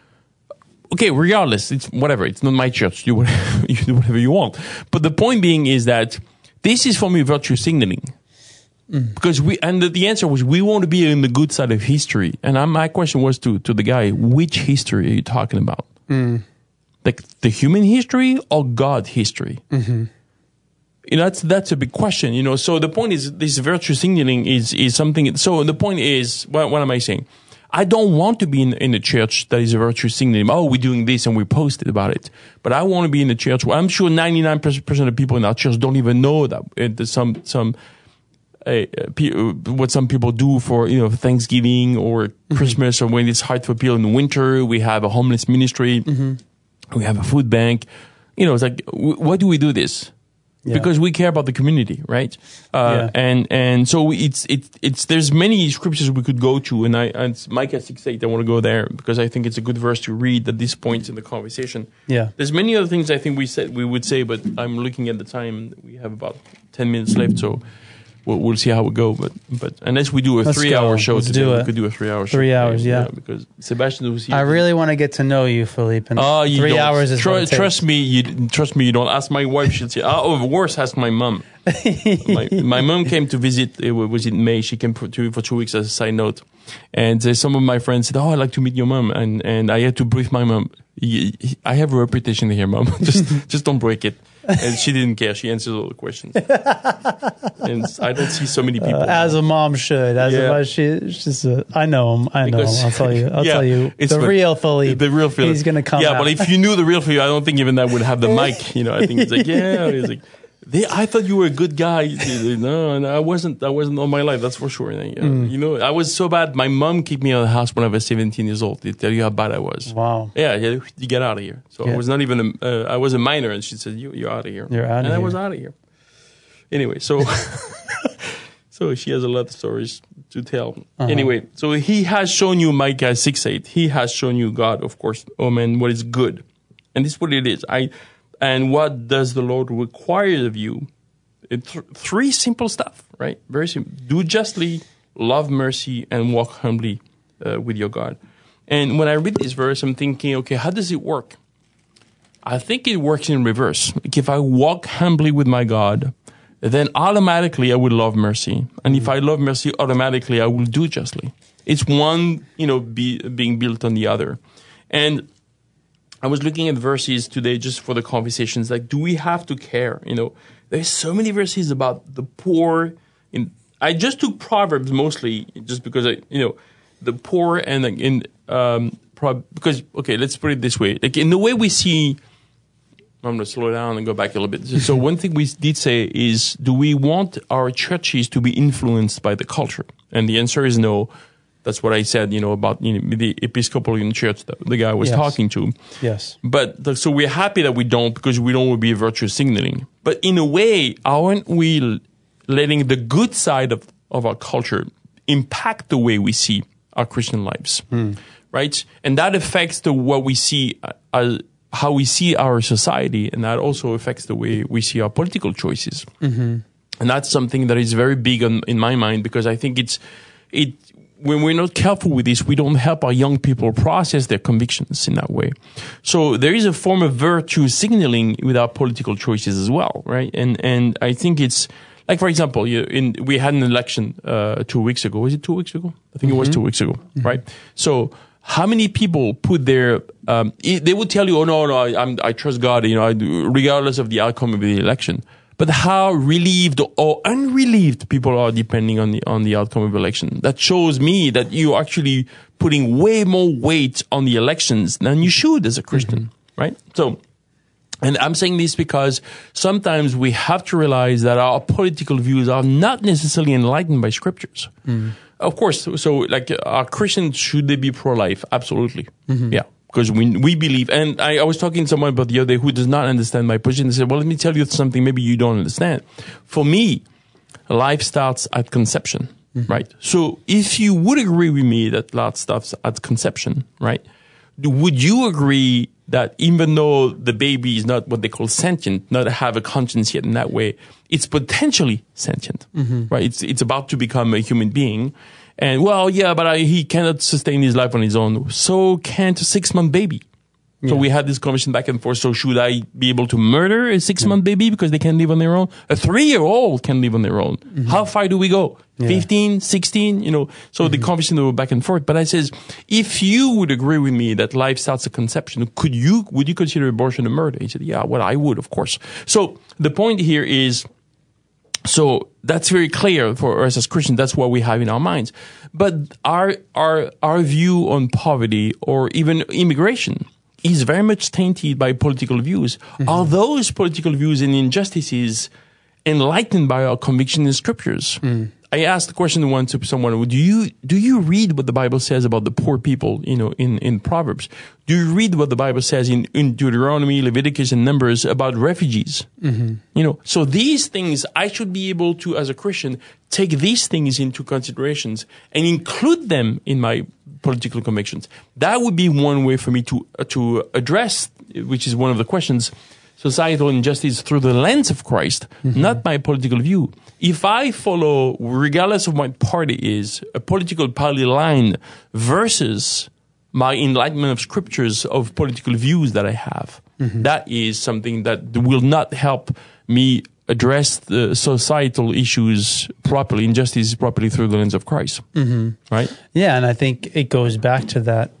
[SPEAKER 2] Okay, regardless, it's whatever. It's not my church. You whatever, you do whatever you want. But the point being is that this is for me virtue signaling. Mm. Because we, and the, the answer was we want to be in the good side of history. And I, my question was to to the guy, which history are you talking about? Mm. Like the human history or God history? Mm-hmm. You know, that's that's a big question. You know, so the point is, this virtue signaling is is something. So the point is, what, what am I saying? I don't want to be in in a church that is a virtue signaling. Oh, we're doing this and we posted about it. But I want to be in a church where I'm sure ninety-nine percent of people in our church don't even know that uh, there's some some. Uh, what some people do for, you know, Thanksgiving or mm-hmm. Christmas, or when it's hard for people in the winter. We have a homeless ministry. Mm-hmm. We have a food bank. You know, it's like, w- why do we do this? Yeah. Because we care about the community, right? Uh, yeah. And and so it's it's it's there's many scriptures we could go to, and I and Micah six eight. I want to go there because I think it's a good verse to read at this point in the conversation.
[SPEAKER 1] Yeah.
[SPEAKER 2] There's many other things I think we said we would say, but I'm looking at the time. We have about ten minutes left, so. We'll, we'll see how it go, but but unless we do a
[SPEAKER 1] Let's
[SPEAKER 2] three-hour
[SPEAKER 1] go.
[SPEAKER 2] show
[SPEAKER 1] Let's
[SPEAKER 2] today,
[SPEAKER 1] do
[SPEAKER 2] we could do a three-hour show.
[SPEAKER 1] Three hours,
[SPEAKER 2] today,
[SPEAKER 1] yeah.
[SPEAKER 2] yeah. Because Sebastian was here.
[SPEAKER 1] I really want to get to know you, Philippe. And
[SPEAKER 2] oh, you
[SPEAKER 1] three
[SPEAKER 2] don't.
[SPEAKER 1] hours is
[SPEAKER 2] Tr-
[SPEAKER 1] what it takes.
[SPEAKER 2] Trust me, you trust me. You don't. Ask my wife. She'll say, "Oh, worse, ask my mom." my, my mom came to visit. It was in May. She came for two for two weeks. As a side note, and uh, some of my friends said, "Oh, I'd like to meet your mom," and and I had to brief my mom. I have a reputation here, mom. just just don't break it. And she didn't care. She answers all the questions. And I don't see so many people.
[SPEAKER 1] Uh, as a mom should. As
[SPEAKER 2] yeah.
[SPEAKER 1] a she, she's a, I know him. I know
[SPEAKER 2] because,
[SPEAKER 1] him. I'll tell you. I'll
[SPEAKER 2] yeah,
[SPEAKER 1] tell you. The
[SPEAKER 2] what,
[SPEAKER 1] real Philippe.
[SPEAKER 2] The real Philippe.
[SPEAKER 1] He's going to come
[SPEAKER 2] Yeah,
[SPEAKER 1] out.
[SPEAKER 2] but if you knew the real Philippe, I don't think even that would have the mic. You know, I think it's like, yeah. It's like, they, I thought you were a good guy. No, no, I wasn't. I wasn't all my life. That's for sure. You know, mm. you know, I was so bad. My mom kicked me out of the house when I was seventeen years old. They tell you how bad I was.
[SPEAKER 1] Wow.
[SPEAKER 2] Yeah, yeah. You get out of here. So yeah. I was not even. A, uh, I was a minor, and she said, "You, you're out of here."
[SPEAKER 1] You're out of
[SPEAKER 2] and
[SPEAKER 1] here.
[SPEAKER 2] And I was out of here. Anyway, so so she has a lot of stories to tell. Uh-huh. Anyway, so he has shown you Micah six eight. He has shown you God, of course. Oh man, what is good, and this is what it is. I and what does the Lord require of you? It th- three simple stuff, right? Very simple. Do justly, love mercy, and walk humbly uh, with your God. And when I read this verse, I'm thinking, okay, how does it work? I think it works in reverse. Like if I walk humbly with my God, then automatically I will love mercy. And if I love mercy, automatically I will do justly. It's one, you know, be, being built on the other. And I was looking at verses today just for the conversations. Like, do we have to care? You know, there's so many verses about the poor. In I just took Proverbs mostly just because I, you know, the poor and like in um pro- because okay, let's put it this way. Like in the way we see, I'm going to slow down and go back a little bit. So one thing we did say is, do we want our churches to be influenced by the culture? And the answer is no. That's what I said, you know, about you know, the Episcopalian church that the guy I was
[SPEAKER 1] yes.
[SPEAKER 2] talking to.
[SPEAKER 1] Yes.
[SPEAKER 2] But the, so we're happy that we don't because we don't want to be virtue signaling. But in a way, aren't we letting the good side of, of our culture impact the way we see our Christian lives, mm. right? And that affects the what we see, uh, how we see our society, and that also affects the way we see our political choices. Mm-hmm. And that's something that is very big on, in my mind because I think it's it. when we're not careful with this, we don't help our young people process their convictions in that way. So there is a form of virtue signaling with our political choices as well, right? And and I think it's like, for example, you, in, we had an election uh, two weeks ago. Was it two weeks ago? I think mm-hmm. it was two weeks ago, mm-hmm. right? So how many people put their um, they would tell you, oh no, no, I, I'm, I trust God, you know, I do, regardless of the outcome of the election. But how relieved or unrelieved people are depending on the on the outcome of the election. That shows me that you're actually putting way more weight on the elections than you should as a Christian, mm-hmm. right? So, and I'm saying this because sometimes we have to realize that our political views are not necessarily enlightened by scriptures. Mm-hmm. Of course, so like are Christians, should they be pro-life? Absolutely, mm-hmm. yeah. Because we we believe, and I, I was talking to someone about the other day who does not understand my position. They said, well, let me tell you something maybe you don't understand. For me, life starts at conception, mm-hmm. right? So if you would agree with me that life starts at conception, right, would you agree that even though the baby is not what they call sentient, not have a conscience yet in that way, it's potentially sentient, mm-hmm. right? It's it's about to become a human being. And, well, yeah, but I, he cannot sustain his life on his own. So can't a six-month baby. Yeah. So we had this conversation back and forth. So should I be able to murder a six-month yeah. baby because they can't live on their own? A three-year-old can live on their own. Mm-hmm. How far do we go? Yeah. fifteen, sixteen, you know? So mm-hmm. the conversation went back and forth. But I says, if you would agree with me that life starts at conception, could you, would you consider abortion a murder? He said, yeah, well, I would, of course. So the point here is, so that's very clear for us as Christians. That's what we have in our minds. But our our our view on poverty or even immigration is very much tainted by political views. Mm-hmm. Are those political views and injustices enlightened by our conviction in scriptures? Mm. I asked the question once to someone, do you, do you read what the Bible says about the poor people, you know, in, in Proverbs? Do you read what the Bible says in, in Deuteronomy, Leviticus, and Numbers about refugees? Mm-hmm. You know, so these things, I should be able to, as a Christian, take these things into considerations and include them in my political convictions. That would be one way for me to, uh, to address, which is one of the questions, societal injustice through the lens of Christ, mm-hmm. not my political view. If I follow, regardless of what party is, a political party line versus my enlightenment of scriptures of political views that I have, mm-hmm. that is something that will not help me address the societal issues properly, injustices properly through the lens of Christ. Mm-hmm. Right?
[SPEAKER 1] Yeah, and I think it goes back to that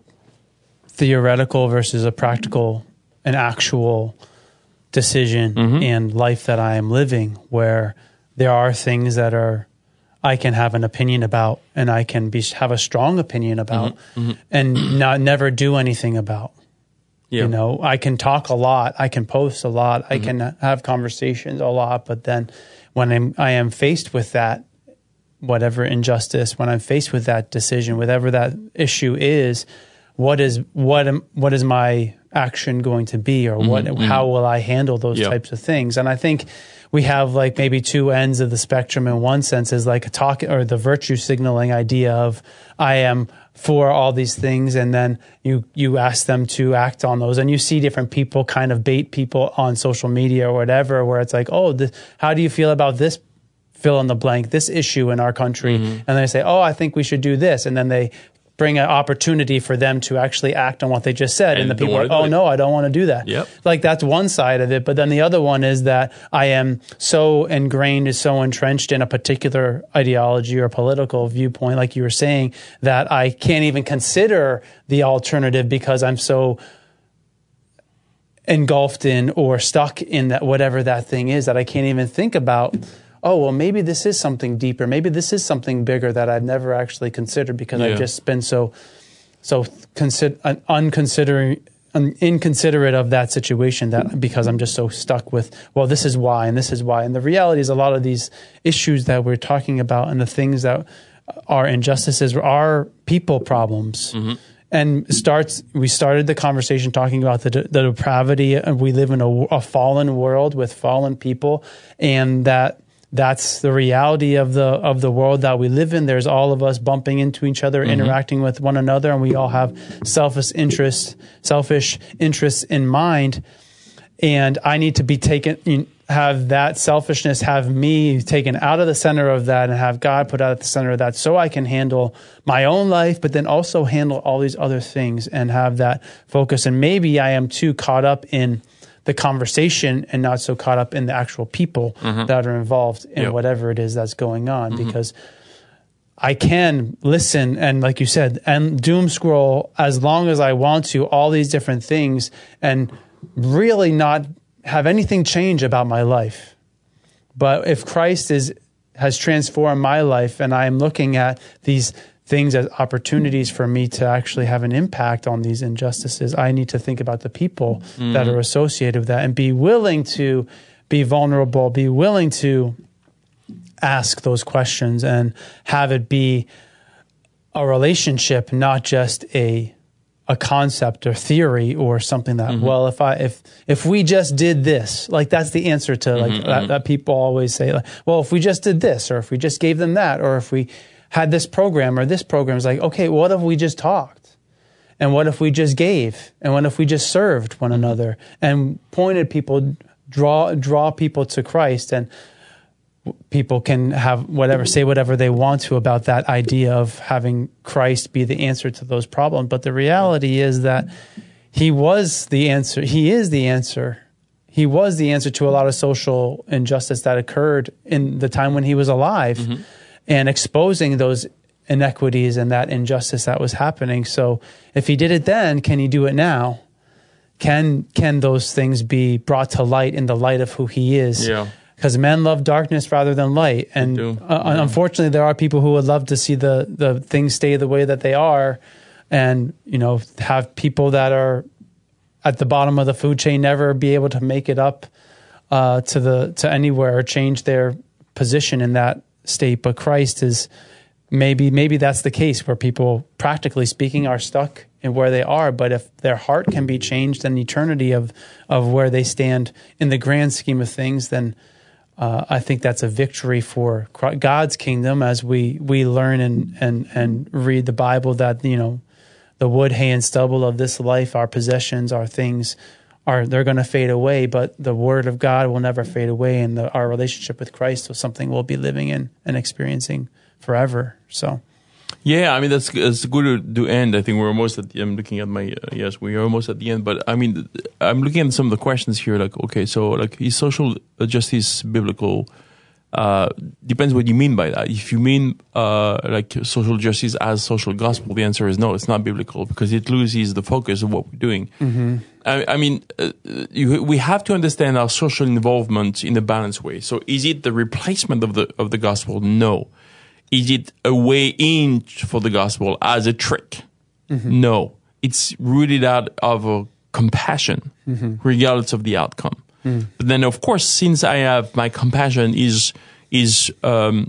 [SPEAKER 1] theoretical versus a practical, an actual decision mm-hmm. and life that I am living, where there are things that are I can have an opinion about and I can be have a strong opinion about mm-hmm. Mm-hmm. and not never do anything about. Yeah. You know, I can talk a lot, I can post a lot, mm-hmm. I can have conversations a lot, but then when I'm I am faced with that, whatever injustice, when I'm faced with that decision, whatever that issue is, what is what am what is my action going to be, or what mm-hmm. how will I handle those yep. types of things? And I think we have like maybe two ends of the spectrum. In one sense is like a talk or the virtue signaling idea of I am for all these things, and then you you ask them to act on those, and you see different people kind of bait people on social media or whatever, where it's like, oh, this, how do you feel about this fill in the blank, this issue in our country? Mm-hmm. And they say, oh, I think we should do this, and then they bring an opportunity for them to actually act on what they just said. And, and the people are, oh, no, I don't want to do that. Yep. Like, that's one side of it. But then the other one is that I am so ingrained, so entrenched in a particular ideology or political viewpoint, like you were saying, that I can't even consider the alternative because I'm so engulfed in or stuck in that whatever that thing is that I can't even think about, oh, well, maybe this is something deeper. Maybe this is something bigger that I've never actually considered because yeah. I've just been so, so consider, unconsidering, un, inconsiderate of that situation that because I'm just so stuck with, well, this is why and this is why. And the reality is a lot of these issues that we're talking about and the things that are injustices are people problems. Mm-hmm. And starts. We started the conversation talking about the, the depravity. We live in a, a fallen world with fallen people, and that that's the reality of the of the world that we live in. There's all of us bumping into each other, mm-hmm. interacting with one another, and we all have selfish interests, selfish interests in mind. And I need to be taken. have that selfishness, have me taken out of the center of that, and have God put out at the center of that, so I can handle my own life, but then also handle all these other things and have that focus. And maybe I am too caught up in the conversation and not so caught up in the actual people mm-hmm. that are involved in yep. whatever it is that's going on, mm-hmm. because I can listen and, like you said, and doom scroll as long as I want to, all these different things, and really not have anything change about my life. But if Christ is has transformed my life, and I am looking at these things as opportunities for me to actually have an impact on these injustices, I need to think about the people mm-hmm. that are associated with that, and be willing to be vulnerable, be willing to ask those questions, and have it be a relationship, not just a a concept or theory or something that, mm-hmm. well, if I, if, if we just did this, like that's the answer to like mm-hmm, that, mm-hmm. that people always say, like, well, if we just did this, or if we just gave them that, or if we had this program or this program, it's like, okay, what if we just talked? And what if we just gave? And what if we just served one another and pointed people, draw, draw people to Christ? And people can have whatever, say whatever they want to about that idea of having Christ be the answer to those problems. But the reality is that he was the answer. He is the answer. He was the answer to a lot of social injustice that occurred in the time when he was alive, mm-hmm. and exposing those inequities and that injustice that was happening. So if he did it then, can he do it now? Can, can those things be brought to light in the light of who he is?
[SPEAKER 2] Yeah.
[SPEAKER 1] Because men love darkness rather than light. And uh, yeah. unfortunately, there are people who would love to see the, the things stay the way that they are, and, you know, have people that are at the bottom of the food chain never be able to make it up uh, to the to anywhere or change their position in that state. But Christ is maybe maybe that's the case, where people, practically speaking, are stuck in where they are. But if their heart can be changed in eternity of of where they stand in the grand scheme of things, then Uh, I think that's a victory for God's kingdom, as we, we learn and, and, and read the Bible that, you know, the wood, hay, and stubble of this life, our possessions, our things, are they're going to fade away, but the Word of God will never fade away, and the, our relationship with Christ is something we'll be living in and experiencing forever. So,
[SPEAKER 2] yeah, I mean, that's, that's good to, to end. I think we're almost at the, I'm looking at my, uh, yes, we are almost at the end, but I mean, I'm looking at some of the questions here, like, okay, so like, is social justice biblical? Uh, depends what you mean by that. If you mean, uh, like social justice as social gospel, the answer is no, it's not biblical, because it loses the focus of what we're doing. Mm-hmm. I, I mean, uh, you, we have to understand our social involvement in a balanced way. So is it the replacement of the, of the gospel? No. Is it a way in for the gospel as a trick? Mm-hmm. No. It's rooted out of a compassion, mm-hmm. regardless of the outcome. Mm. But then, of course, since I have my compassion is is um,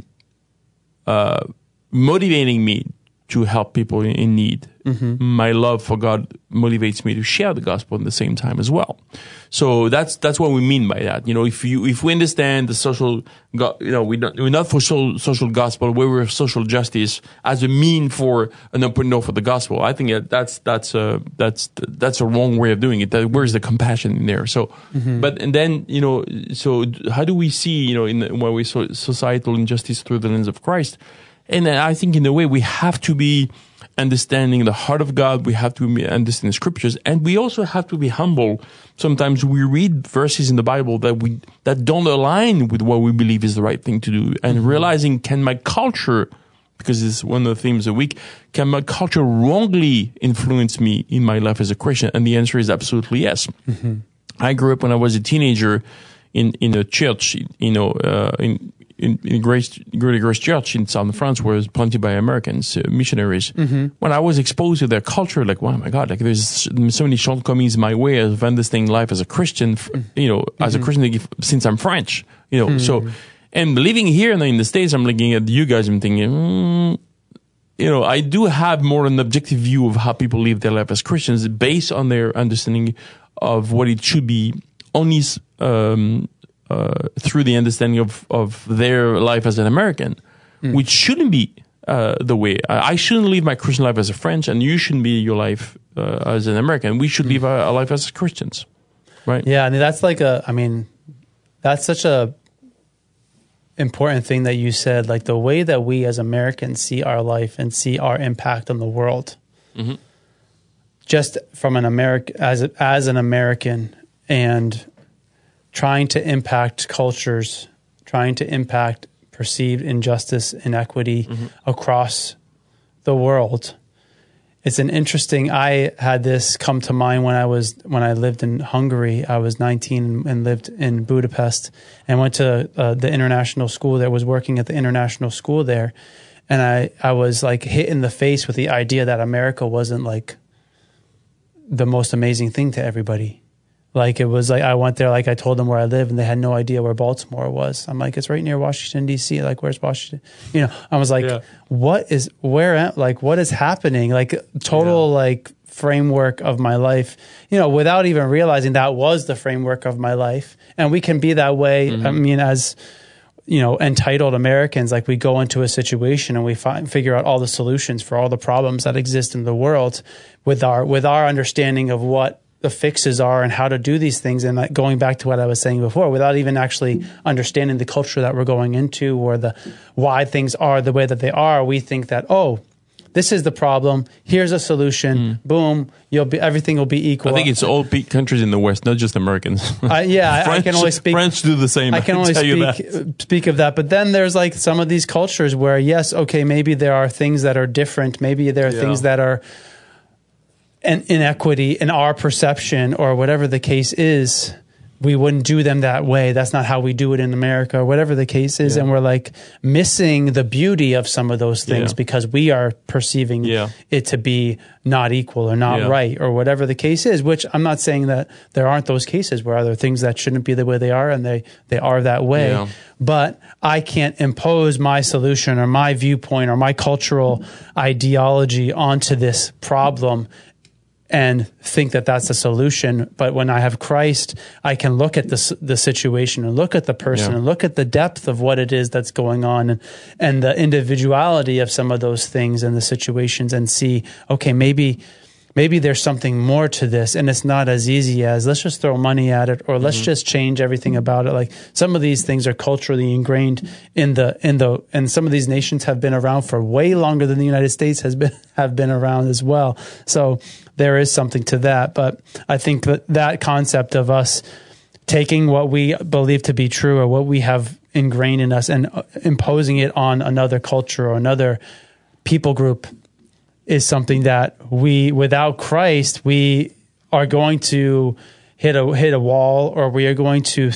[SPEAKER 2] uh, motivating me to help people in, in need, mm-hmm. my love for God motivates me to share the gospel at the same time as well. So that's that's what we mean by that. You know, if you if we understand the social, go, you know, we don't, we're not for social, social gospel, we're social justice as a mean for an open door for the gospel. I think that that's that's a that's that's a wrong way of doing it. That, where's the compassion in there? So, mm-hmm. but and then you know, so how do we see, you know, in the, when we saw societal injustice through the lens of Christ? And I think in a way we have to be understanding the heart of God. We have to understand the scriptures, and we also have to be humble. Sometimes we read verses in the Bible that we that don't align with what we believe is the right thing to do, and mm-hmm. realizing, can my culture, because it's one of the themes of the week, can my culture wrongly influence me in my life as a Christian? And the answer is absolutely yes. Mm-hmm. I grew up when I was a teenager in in a church, you know, uh, in. In, in Grace, Greater Grace Church in southern France, where was planted by Americans, uh, missionaries. Mm-hmm. When I was exposed to their culture, like, wow, my God, like there's so many shortcomings in my way of understanding life as a Christian, you know, mm-hmm. as a Christian, since I'm French, you know, mm-hmm. so, and living here in the States, I'm looking at you guys, I'm thinking, mm, you know, I do have more an objective view of how people live their life as Christians based on their understanding of what it should be, only, um, Uh, through the understanding of, of their life as an American, mm. which shouldn't be uh, the way. I, I shouldn't live my Christian life as a French, and you shouldn't be your life uh, as an American. We should mm. live our, our life as Christians, right?
[SPEAKER 1] Yeah, I mean, that's like a, I mean, That's such a important thing that you said, like the way that we as Americans see our life and see our impact on the world. Mm-hmm. Just from an American, as a, as an American, and trying to impact cultures, trying to impact perceived injustice, inequity mm-hmm. across the world. It's an interesting. I had this come to mind when I was when I lived in Hungary. I was nineteen and lived in Budapest and went to uh, the international school there. Was working at the international school there, and I I was like hit in the face with the idea that America wasn't like the most amazing thing to everybody. Like it was like I went there, like I told them where I live, and they had no idea where Baltimore was. I'm like, it's right near Washington D C. Like, where's Washington? You know, I was like, yeah. what is where? Am, like, what is happening? Like, total yeah. like framework of my life. You know, without even realizing that was the framework of my life. And we can be that way. Mm-hmm. I mean, as you know, entitled Americans, like we go into a situation and we find figure out all the solutions for all the problems that exist in the world with our with our understanding of what the fixes are and how to do these things. And like going back to what I was saying before, without even actually understanding the culture that we're going into or the why things are the way that they are, we think that, oh, this is the problem. Here's a solution. Mm. Boom. You'll be everything will be equal.
[SPEAKER 2] I think it's all countries in the West, not just Americans.
[SPEAKER 1] uh, yeah, French, I can only speak.
[SPEAKER 2] French do the same.
[SPEAKER 1] I can only speak speak of that. But then there's like some of these cultures where yes, okay, maybe there are things that are different. Maybe there are yeah. things that are an inequity in our perception or whatever the case is. We wouldn't do them that way. That's not how we do it in America or whatever the case is. Yeah. And we're like missing the beauty of some of those things yeah. because we are perceiving yeah. it to be not equal or not yeah. right or whatever the case is, which I'm not saying that there aren't those cases where there are things that shouldn't be the way they are and they, they are that way. Yeah. But I can't impose my solution or my viewpoint or my cultural ideology onto this problem and think that that's a solution. But when I have Christ, I can look at the the situation and look at the person yeah. and look at the depth of what it is that's going on and, and the individuality of some of those things and the situations and see, okay, maybe maybe there's something more to this and it's not as easy as let's just throw money at it or let's mm-hmm. just change everything about it. Like some of these things are culturally ingrained in the in the and some of these nations have been around for way longer than the United States has been have been around as well. So there is something to that, but I think that that concept of us taking what we believe to be true or what we have ingrained in us and imposing it on another culture or another people group is something that we, without Christ, we are going to hit a hit a wall, or we are going to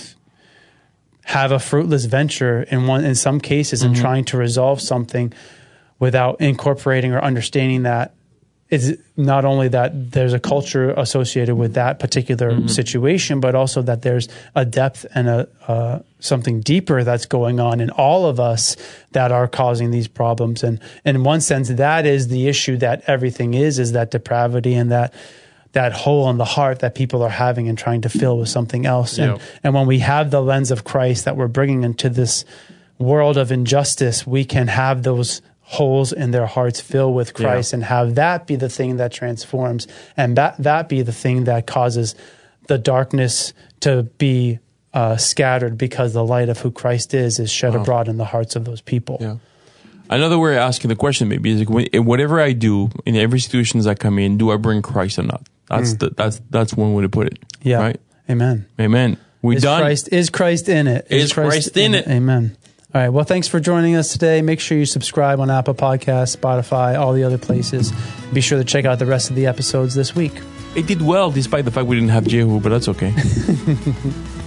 [SPEAKER 1] have a fruitless venture in one in some cases mm-hmm. in trying to resolve something without incorporating or understanding that it's not only that there's a culture associated with that particular mm-hmm. situation, but also that there's a depth and a uh, something deeper that's going on in all of us that are causing these problems. And in one sense, that is the issue that everything is, is that depravity and that that hole in the heart that people are having and trying to fill with something else. Yeah. And, and when we have the lens of Christ that we're bringing into this world of injustice, we can have those holes in their hearts fill with Christ yeah. and have that be the thing that transforms and that, that be the thing that causes the darkness to be uh, scattered because the light of who Christ is is shed wow. abroad in the hearts of those people.
[SPEAKER 2] Yeah. Another way of asking the question maybe is like, whatever I do in every situation I come in, do I bring Christ or not? That's mm. the, that's that's one way to put it.
[SPEAKER 1] Yeah.
[SPEAKER 2] Right?
[SPEAKER 1] Amen.
[SPEAKER 2] Amen. We
[SPEAKER 1] is
[SPEAKER 2] done.
[SPEAKER 1] Christ, is Christ in it?
[SPEAKER 2] Is, is Christ, Christ in it? it?
[SPEAKER 1] Amen. All right. Well, thanks for joining us today. Make sure you subscribe on Apple Podcasts, Spotify, all the other places. Be sure to check out the rest of the episodes this week.
[SPEAKER 2] It did well despite the fact we didn't have Jehu, but that's okay.